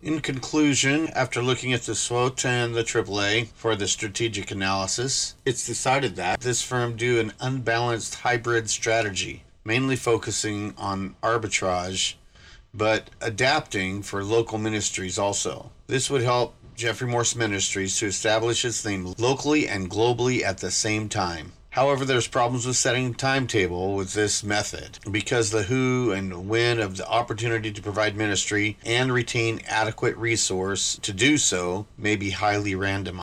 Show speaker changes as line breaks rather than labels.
In conclusion, after looking at the SWOT and the AAA for the strategic analysis, it's decided that this firm do an unbalanced hybrid strategy, mainly focusing on arbitrage, but adapting for local ministries also. This would help Geoffrey Morse Ministries to establish its name locally and globally at the same time. However, there's problems with setting a timetable with this method because the who and when of the opportunity to provide ministry and retain adequate resource to do so may be highly randomized.